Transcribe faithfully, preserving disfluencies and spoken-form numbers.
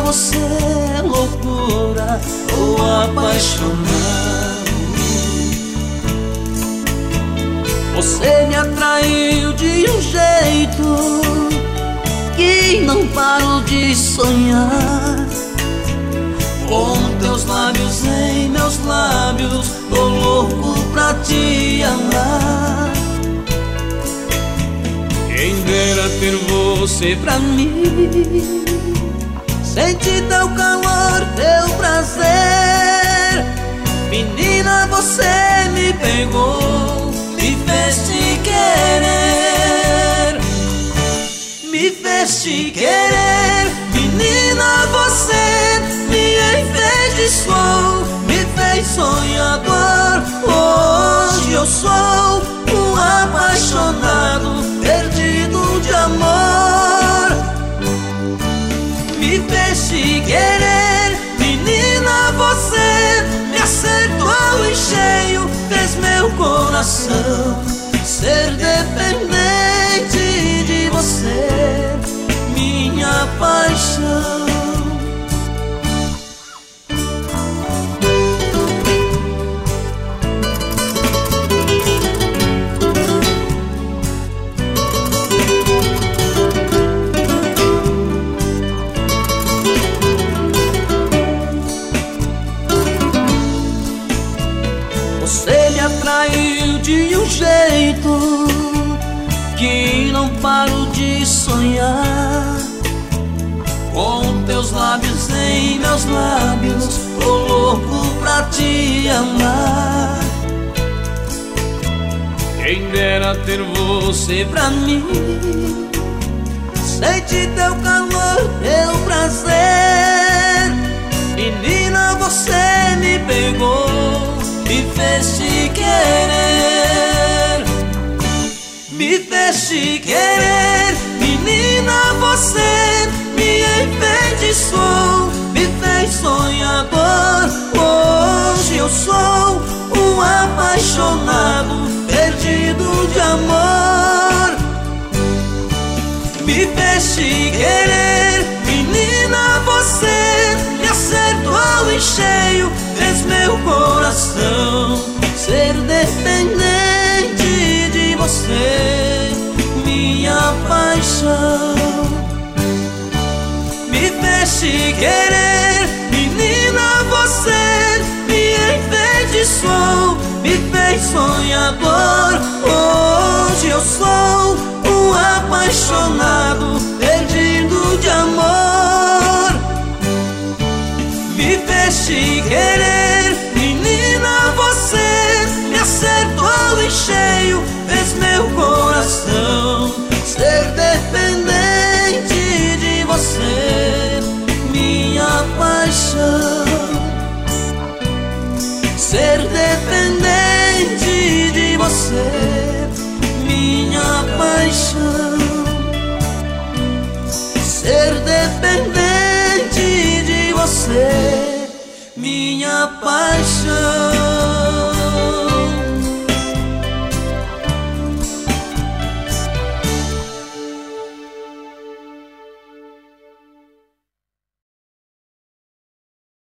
você é loucura ou apaixonado. Você me atraiu de um jeito que não paro de sonhar. Com teus lábios em meus lábios, tô louco pra te amar. Quem dera ter você pra mim, sentir teu calor, teu prazer. Menina, você me pegou, me fez te querer, me fez te querer. Menina, você me enfez de sol, me fez sonhador. Hoje eu sou um apaixonado, perdido de amor. Me fez te querer, menina, você me acertou em cheio, fez meu coração ser dependente de você, minha paixão. Você me atraiu de um jeito que não paro de sonhar. Com teus lábios em meus lábios, tô louco pra te amar. Quem dera ter você pra mim, sentir teu calor, teu prazer. Menina, você me pegou, me fez te querer, me fez te querer. Menina, você me enfeitiçou, me fez sonhador. Hoje eu sou um apaixonado, perdido de amor. Me fez te querer, menina, você me acertou em cheio, fez meu coração ser dependente de você, minha paixão. Me fez te querer, menina, você me enfeitiçou, me fez sonhador. Hoje eu sou um apaixonado, perdido de amor. Me fez te querer, menina, você me acertou em cheio, fez meu coração ser dependente de você, minha paixão. Ser dependente de você, minha paixão. Ser dependente de você, minha paixão.